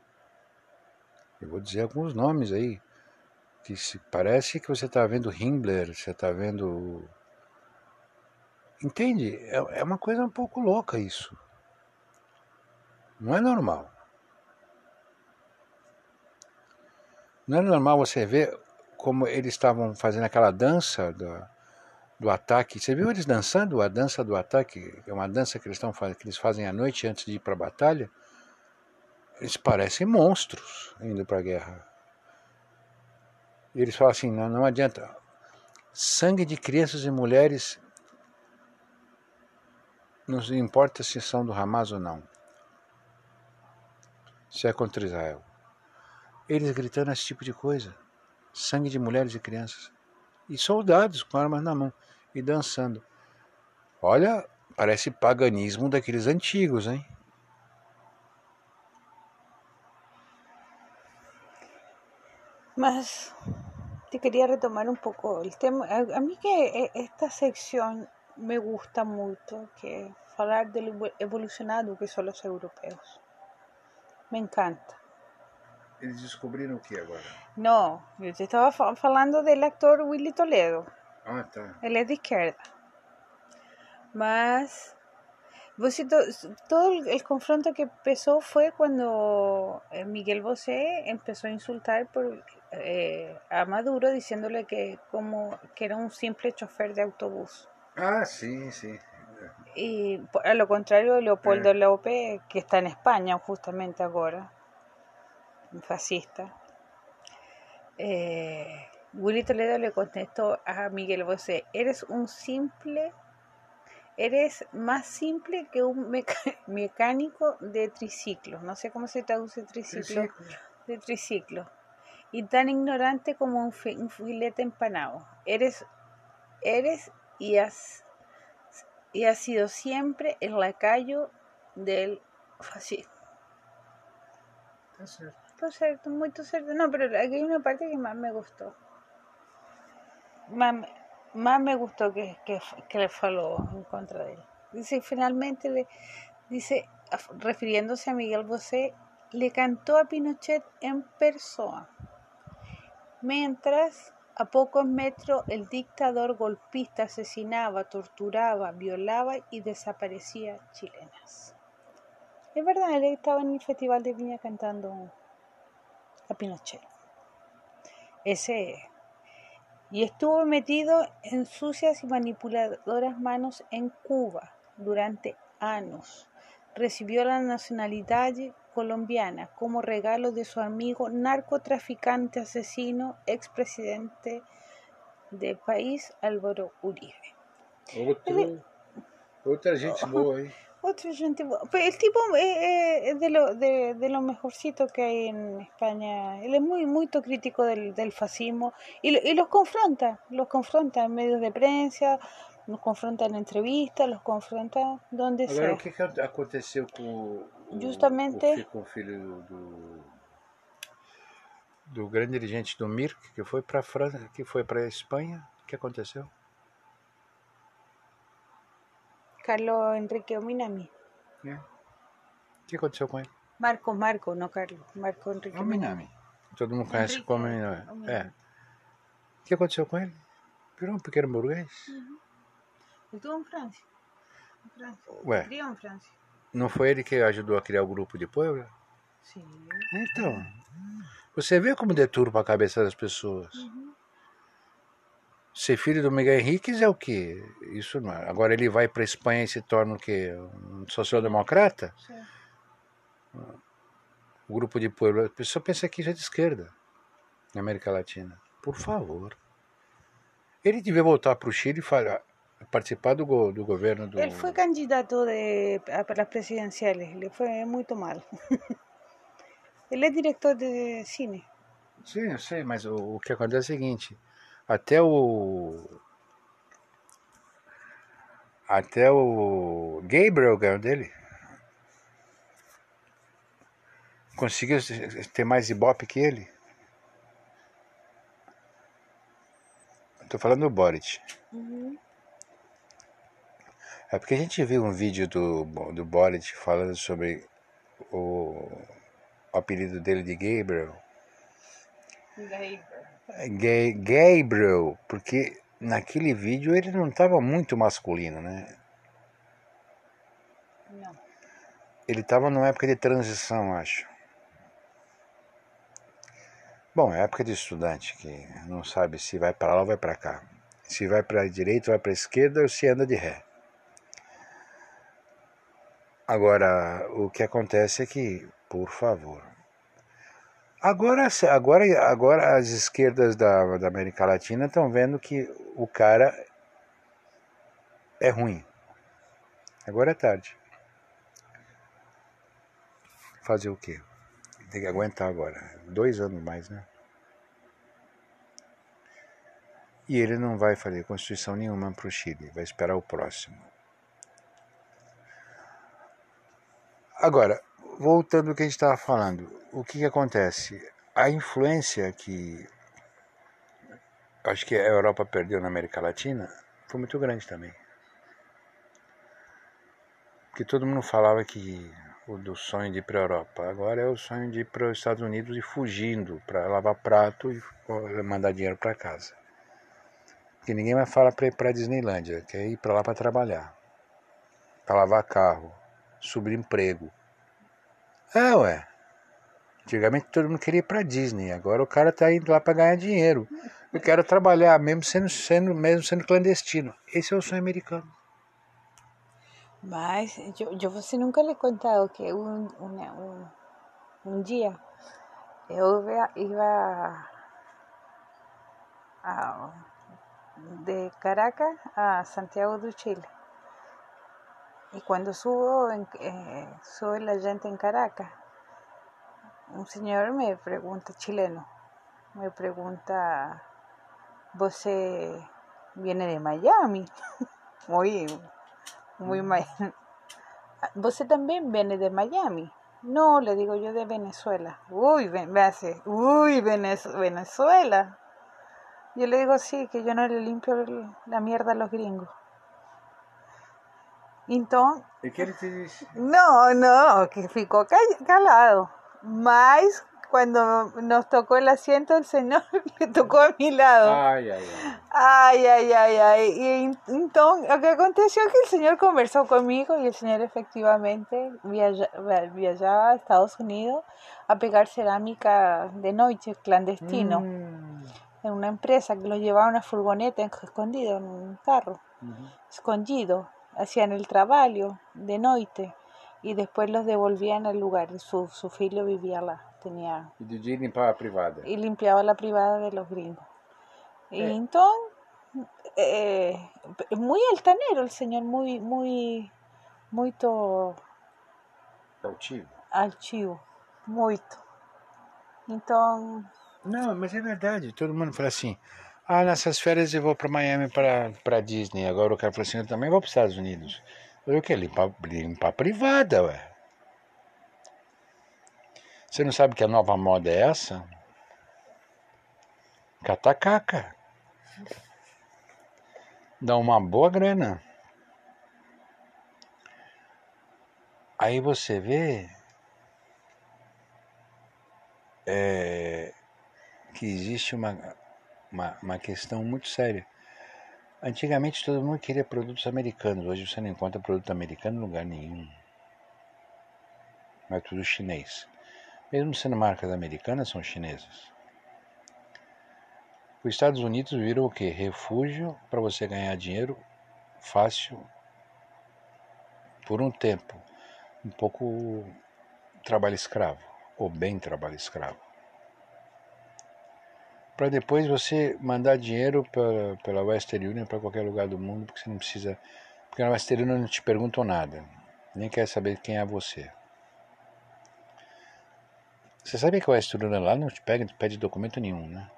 Eu vou dizer alguns nomes aí. Que se, parece que você está vendo Himmler, você está vendo Entende? É uma coisa um pouco louca isso. Não é normal. Não é normal você ver como eles estavam fazendo aquela dança do, do ataque. Você viu eles dançando a dança do ataque? É uma dança que eles, estão, que eles fazem à noite antes de ir para a batalha. Eles parecem monstros indo para a guerra. E eles falam assim, não, não adianta. Sangue de crianças e mulheres, não importa se são do Hamas ou não. Se é contra Israel. Eles gritando esse tipo de coisa. Sangue de mulheres e crianças. E soldados com armas na mão. E dançando. Olha, parece paganismo daqueles antigos, hein? Mas te quería retomar un poco el tema. A, a mí que esta sección me gusta mucho, que hablar de lo evolucionado que son los europeos. Me encanta. Eles descobriram o que agora? No, yo te estaba falando del actor Willy Toledo. Ah, tá. Él es de izquierda. Mas você, todo el confronto que empezó fue cuando Miguel Bosé empezó a insultar por, eh, a Maduro diciéndole que, como, que era un simple chofer de autobús. Ah, sí, sí. Y a lo contrario, Leopoldo eh. López, que está en España justamente ahora, fascista, eh, Willy Toledo le contestó a Miguel Bosé: eres un simple, eres más simple que un meca- mecánico de triciclo, no sé cómo se traduce triciclo, triciclo. de triciclo, y tan ignorante como un, fi- un filete empanado. Eres, eres y has, y has sido siempre el lacayo del fascismo. Tá certo. Tá certo, muito certo. Não, pero aquí hay una parte que más me gustó. Más, más me gustó que, que, que le faló en contra de él. Dice, finalmente, le, dice, refiriéndose a Miguel Bosé, le cantó a Pinochet en persona. Mientras, a pocos metros, el dictador golpista asesinaba, torturaba, violaba y desaparecía chilenas. Es verdad, él estaba en el Festival de Viña cantando a Pinochet. Ese. Y estuvo metido en sucias y manipuladoras manos en Cuba durante años. Recibió la nacionalidad colombiana como regalo de su amigo narcotraficante asesino, expresidente del país, Álvaro Uribe. Outro, Ele, outra gente boa, hein? Otra gente boa. El tipo es de lo, de, de lo mejorcito que hay en España. Él es muy, muy crítico del, del fascismo y, y los confronta, los confronta en medios de prensa, los confronta en entrevistas, los confronta donde Agora, sea. o que, que aconteceu com o, Justamente, o, com o filho do, do grande dirigente do M I R C, que foi para a França, que foi para a Espanha? O que aconteceu? Carlos Enrique Ominami. É. O que aconteceu com ele? Marco, Marco, não Carlos. Marco Enrique Ominami. Todo mundo conhece Enrique, como Ominami. É. O que aconteceu com ele? Virou um pequeno burguês. Uhum. Ele estuvo em França. Em França. Ué, criou em França. Não foi ele que ajudou a criar o grupo de Puebla? Sim. Então, você vê como deturpa a cabeça das pessoas. Uhum. Ser filho do Miguel Henriquez é o quê? Isso não é. Agora ele vai para a Espanha e se torna o quê? Um social-democrata? Sim. O grupo de Puebla, a pessoa pensa que isso é de esquerda na América Latina. Por favor. Ele devia voltar para o Chile e falar, participar do, go, do governo do... Ele foi candidato de, a, para as presidenciales, le foi muito mal. Ele é diretor de cine. Sim, eu sei, mas o, o que acontece é o seguinte, até o... Até o Gabriel ganhou dele. Conseguiu ter mais ibope que ele. Estou falando do Boric. Uhum. É porque a gente viu um vídeo do, do Boric falando sobre o, o apelido dele de Gabriel. Gabriel. Gabriel, porque naquele vídeo ele não estava muito masculino, né? Não. Ele estava numa época de transição, acho. Bom, é época de estudante, que não sabe se vai para lá ou vai para cá. Se vai para a direita ou vai para a esquerda ou se anda de ré. Agora, o que acontece é que, por favor... Agora, agora, agora as esquerdas da, da América Latina estão vendo que o cara é ruim. Agora é tarde. Fazer o quê? Tem que aguentar agora. Dois anos mais, né? E ele não vai fazer constituição nenhuma para o Chile. Vai esperar o próximo. Agora, voltando ao que a gente estava falando. O que, que acontece? A influência que acho que a Europa perdeu na América Latina foi muito grande também. Porque todo mundo falava que o do sonho de ir para a Europa. Agora é o sonho de ir para os Estados Unidos e fugindo para lavar prato e mandar dinheiro para casa. Porque ninguém vai falar para ir para a Disneylândia, quer ir para lá para trabalhar, para lavar carro, subir emprego. É, ué. Antigamente todo mundo queria ir para Disney, agora o cara está indo lá para ganhar dinheiro. Eu quero trabalhar, mesmo sendo, sendo, mesmo sendo clandestino. Esse é o sonho americano. Mas yo, yo você nunca le he contado que un, una, un, un día yo iba, iba a, de Caracas a Santiago do Chile. Y cuando subo, en, eh, sube la gente en Caracas, un señor me pregunta, chileno, me pregunta, ¿você viene de Miami? Muy, muy Miami. ¿Você también viene de Miami? No, le digo yo de Venezuela. Uy, me hace, uy, Venezuela. Yo le digo sí, que yo no le limpio la mierda a los gringos. Então, E que ele te disse? No, no, que ficou calado. Mas quando nos tocou el asiento, el señor le tocou a mi lado. Ai, ai, ai. Ai, ai, ai, ai. E então, o que aconteceu é que o senhor conversou comigo e o senhor efectivamente viaja, viajaba a Estados Unidos a pegar cerâmica de noite, clandestino. Hum. En una empresa que lo llevaba en una furgoneta escondido en un carro, uh-huh. escondido. Hacían el trabajo de noite y después los devolvían al lugar. Su, su filho vivía lá. Tenía, e de dia limpava a privada. Y limpiaba la privada de los gringos. Y é. Entonces, eh, muy altanero el señor, muy, muy, muito... Altivo? Altivo, muito. Então... Não, mas é verdade. Todo mundo fala assim... Ah, nessas férias eu vou para Miami, para Disney. Agora o cara falou assim, eu também vou para os Estados Unidos. Eu quero limpar, limpar a privada, ué. Você não sabe que a nova moda é essa? Catacaca. Dá uma boa grana. Aí você vê é, que existe uma... Uma, uma questão muito séria. Antigamente todo mundo queria produtos americanos. Hoje você não encontra produto americano em lugar nenhum. É tudo chinês. Mesmo sendo marcas americanas, são chinesas. Os Estados Unidos viram o quê? Refúgio para você ganhar dinheiro fácil por um tempo. Um pouco trabalho escravo. Ou bem trabalho escravo. Para depois você mandar dinheiro pra, pela Western Union para qualquer lugar do mundo, porque você não precisa... Porque na Western Union não te perguntam nada, nem quer saber quem é você. Você sabe que a Western Union lá não te pega, não te pede documento nenhum, né?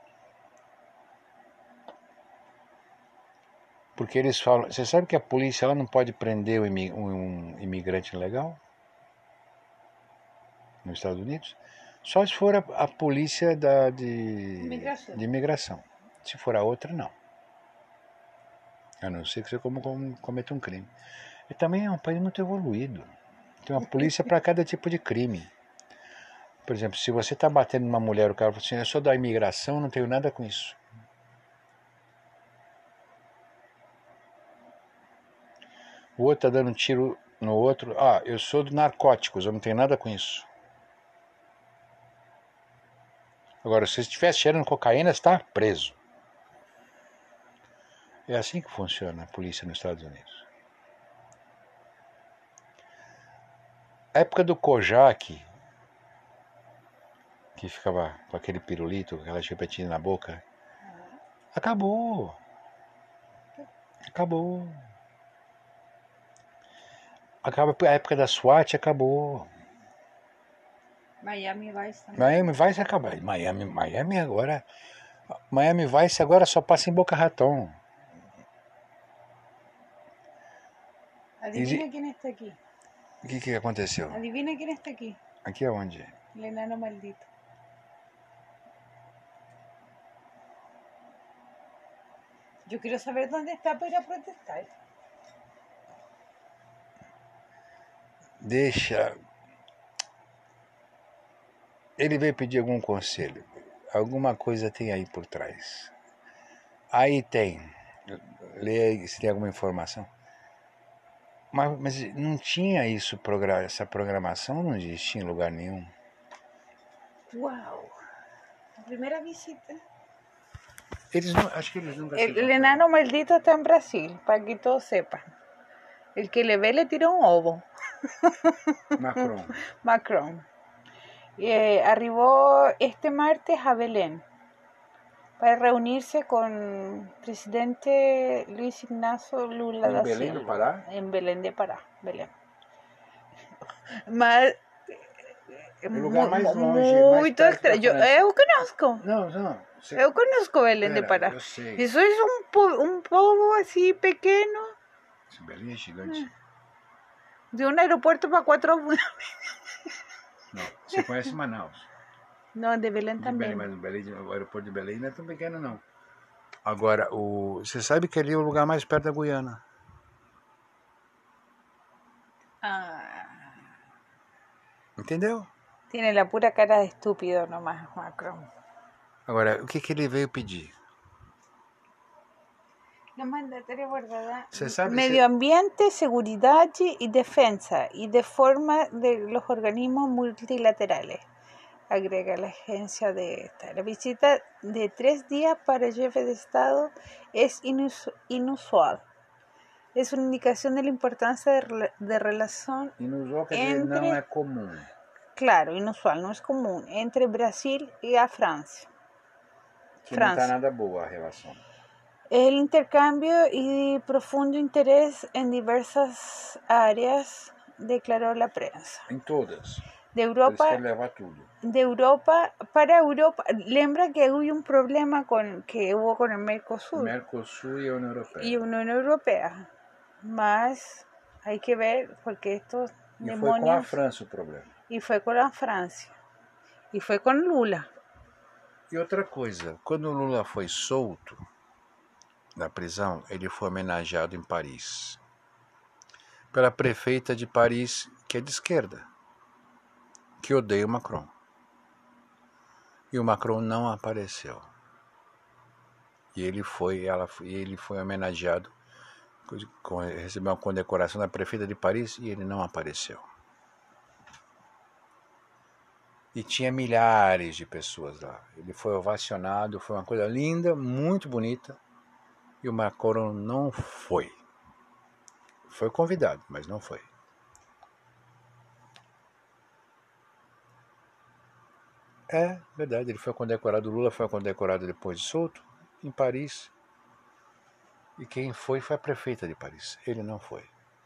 Porque eles falam... Você sabe que a polícia lá não pode prender um imigrante ilegal? Nos Estados Unidos? Só se for a, a polícia da, de, imigração. de imigração. Se for a outra, não. A não ser que você como, como, cometa um crime. E também é um país muito evoluído. Tem uma polícia para cada tipo de crime. Por exemplo, se você está batendo numa mulher, o cara fala assim, eu sou da imigração, não tenho nada com isso. o outro tá dando um tiro no outro. Ah, eu sou de narcóticos, eu não tenho nada com isso. Agora, se você estiver cheirando cocaína, você está preso. É assim que funciona a polícia nos Estados Unidos. A época do Kojak, que ficava com aquele pirulito, com aquela chupetinha na boca, acabou. Acabou. Acaba a época da SWAT, acabou. Miami Vice também. Miami Vice acabar. Miami, Miami agora. Miami Vice agora só passa em Boca Raton. Adivina quem está aqui. O que, que aconteceu? Adivina quem está aqui. Aqui aonde? El enano maldito. Eu quero saber onde está para ir a protestar. Deixa. Ele veio pedir algum conselho. Alguma coisa tem aí por trás. Aí tem. Lê aí se tem alguma informação. Mas, mas não tinha isso, essa programação não existia em lugar nenhum. Uau! A primeira visita. Eles não, acho que eles nunca... El, el enano maldito está en Brasil, para que todos sepan. El que le ve le tira un ovo. Macron. Macron. Eh, arribó este martes a Belén para reunirse con el presidente Luis Ignacio Lula da Silva. ¿En Belén do Pará? En Belén de Pará, Belén. Mas o lugar mais longe, muito estranho. Eu, eu conozco. Não, não. Você... Eu conozco Belém Pera, de Pará. Eu sei. Isso é um, po um povo assim pequeno. Esse Belém é gigante. De um aeroporto para quatro. Não, você conhece Manaus? Não, de Belém de também. Belém, mas o, Belém, o aeroporto de Belém não é tão pequeno, não. Agora, o, você sabe que ali é o lugar mais perto da Guiana. Ah. Entendeu? Tiene la pura cara de estúpido nomás, Macron. Agora, o que, que ele veio pedir? La mandataria guardada. Sabe, Medio cê... ambiente, seguridad y defensa, y de forma de los organismos multilaterales, agrega la agencia de esta. La visita de tres días para el jefe de Estado es inus inusual. Es una indicación de la importancia de, de relación inusual quer entre... dizer não é comum. Claro, inusual, no es común, entre Brasil y a Francia. Que Francia. No está nada boa a relación. El intercambio y profundo interés en diversas áreas, declaró la prensa. En todas. De Europa, de Europa para Europa. Lembra que hubo un problema con que hubo con el Mercosur. Mercosur y Unión Europea. Y Unión Europea. Más hay que ver porque estos y demonios... fue con la Francia el problema. Y fue con la Francia. Y fue con Lula. E outra coisa, quando o Lula foi solto da prisão, ele foi homenageado em Paris pela prefeita de Paris, que é de esquerda, que odeia o Macron. E o Macron não apareceu. E ele foi, ela, ele foi homenageado, recebeu uma condecoração da prefeita de Paris e ele não apareceu. E tinha milhares de pessoas lá. Ele foi ovacionado, foi uma coisa linda, muito bonita. E o Macron não foi. Foi convidado, mas não foi. É verdade, ele foi condecorado, o Lula foi condecorado depois de solto, em Paris. E quem foi foi a prefeita de Paris. Ele não foi.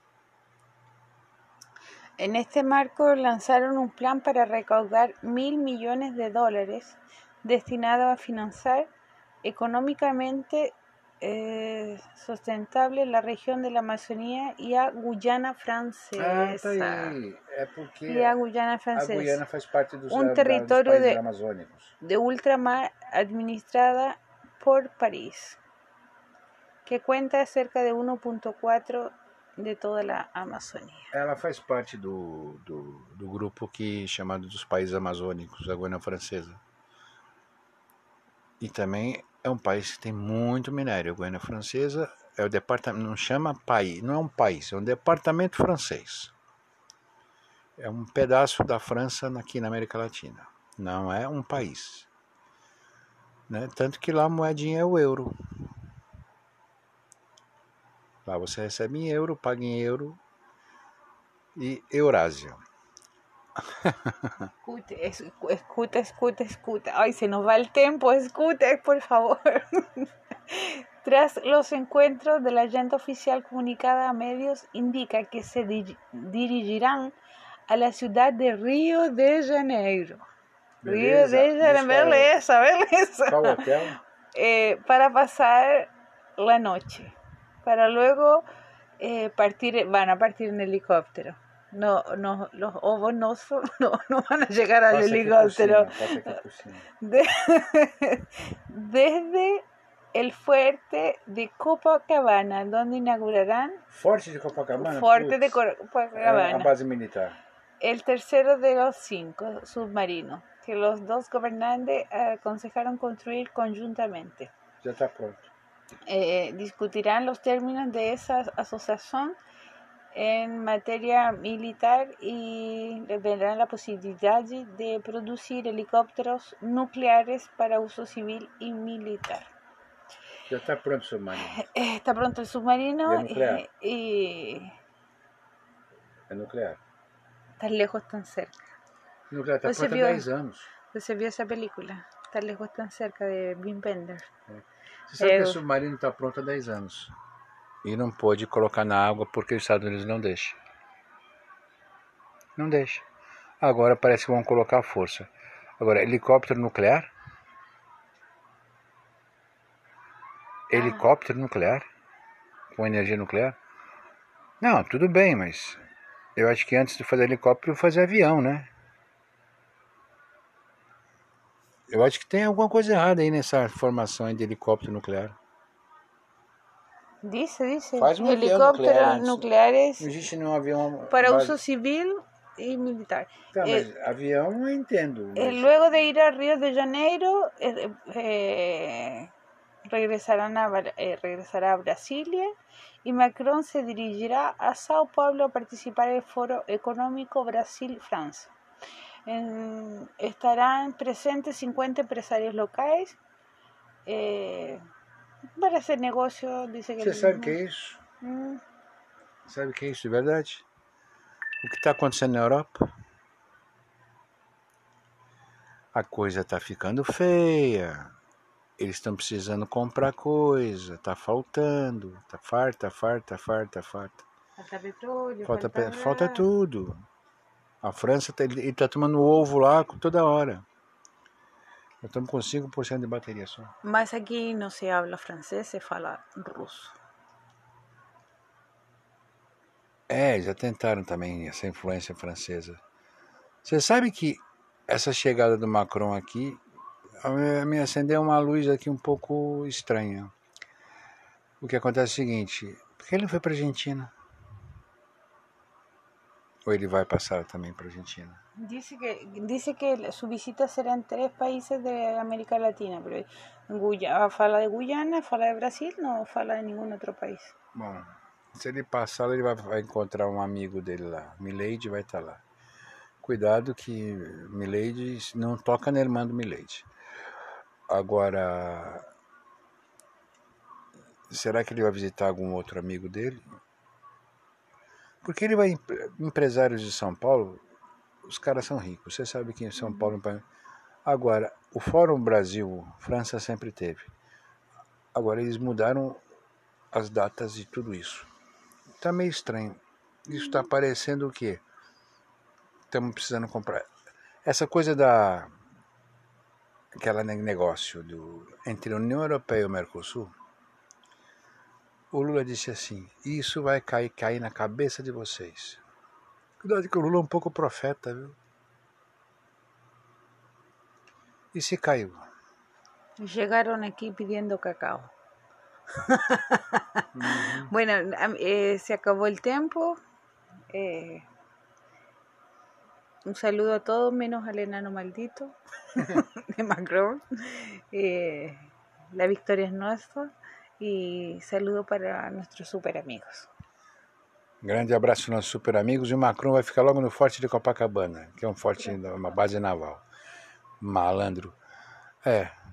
En este marco lanzaron un plan para recaudar mil millones de dólares destinados a financiar económicamente eh, sustentable la región de la Amazonía y a Guyana Francesa. Ah, tá aí. É porque y a Guyana Francesa. A Guyana faz parte dos, un da, territorio dos países de, amazônicos. de ultramar administrada por París, que cuenta cerca de uno punto cuatro de toda a Amazônia. Ela faz parte do, do, do grupo que chamado dos países amazônicos, a Guiana Francesa. E também é um país que tem muito minério. A Guiana Francesa é o departamento, não chama país, não é um país, é um departamento francês. É um pedaço da França aqui na América Latina. Não é um país. Né? Tanto que lá a moedinha é o euro. Lá você recebe em euro, paga em euro e Eurásia. Escute, es- escuta, escuta, escuta. Ay, se nos va el tiempo, escute, por favor. Tras los encuentros de la agenda oficial comunicada a medios, indica que se di- dirigirán a la ciudad de Río de Janeiro. Río Beleza? de Janeiro, beleza, beleza. Qual hotel? Eh, para pasar la noche, para luego eh, partir, van a partir en helicóptero. No, no, los ovos no, son- no, no van a llegar al Passa aqui por helicóptero. cima, passa aqui por cima. De- desde el fuerte de Copacabana, donde inaugurarán Forte de Copacabana? fuerte de Putz, Cor- é a Copacabana, base militar. el tercero de los cinco submarinos que los dos gobernantes aconsejaron construir conjuntamente. Já está pronto. Eh, discutirán los términos de esa asociación en materia militar y verán la posibilidad de producir helicópteros nucleares para uso civil y militar. Já está pronto o submarino. Eh, Está pronto el submarino ¿Y es nuclear? y, y É nuclear. tan lejos, tan cerca. Nuclear está Você pronto há viu- dez anos. Você viu essa película? Tan lejos, tan cerca, de Wim Wenders. Você sabe É, que eu- o submarino está pronto há dez anos. E não pôde colocar na água porque os Estados Unidos não deixam. Não deixa. Agora parece que vão colocar a força. Agora, helicóptero nuclear? Helicóptero nuclear? Com energia nuclear? Não, tudo bem, mas eu acho que antes de fazer helicóptero, fazer avião, né? Eu acho que tem alguma coisa errada aí nessa formação aí de helicóptero nuclear. Dice, dice, Faz um avião helicópteros nuclear antes. nucleares Não existe nenhum avião... para base- uso civil y militar. Tá, Eh, mas avião eu entendo. Eh, Mas... luego de ir a Río de Janeiro, eh, eh, regresarán a, Bra- eh, regresará a Brasilia y Macron se dirigirá a Sao Paulo a participar del Foro Económico Brasil-Francia. En- estarán presentes cincuenta empresarios locales eh, para hacer negocio, dice que... Você sabe o que é isso? Mm, Sabe o que é isso de verdade? O que está acontecendo na Europa? A coisa está ficando feia. Eles estão precisando comprar coisa. Está faltando. Está farta, farta, farta, farta. falta petróleo, Falta, falta, pe- falta gas. tudo. A França tá, ele está tomando ovo lá toda hora. Nós estamos com cinco por cento de bateria só. Mas aquí no se habla francés, se fala ruso. É, já tentaram também essa influência francesa. Você sabe que essa chegada do Macron aqui me acendeu uma luz aqui um pouco estranha. O que acontece é o seguinte, por que ele não foi para a Argentina? Ou ele vai passar também para a Argentina? Dice que, dice que su visita será en tres países de América Latina, pero Guya, fala de Guyana, fala de Brasil, no fala de ningún otro país. Bom, se ele passar, ele vai, vai encontrar um amigo dele lá. Milady vai estar lá. Cuidado que Milady não toca na irmã do Milady. Agora, será que ele vai visitar algum outro amigo dele? Porque ele vai, empresários de São Paulo, os caras são ricos. Você sabe que em São Paulo... Agora, o Fórum Brasil, França sempre teve. Agora, eles mudaram as datas de tudo isso. Tá meio estranho. Isso tá parecendo o quê? Estamos precisando comprar. Essa coisa da... Aquela negócio do, entre a União Europeia e o Mercosul, o Lula disse assim, isso vai cair, cair na cabeça de vocês. Cuidado que o Lula é um pouco profeta, viu? E se caiu? Llegaron aquí pidiendo cacao. Uh-huh. Bueno, eh, se acabó el tiempo. Eh, un saludo a todos, menos al enano maldito de Macron. Eh, la victoria es nuestra. Y saludo para nuestros super amigos. Grande abraço aos nossos super amigos. E o Macron vai ficar logo no Forte de Copacabana, que é um forte, uma base naval. Malandro. É.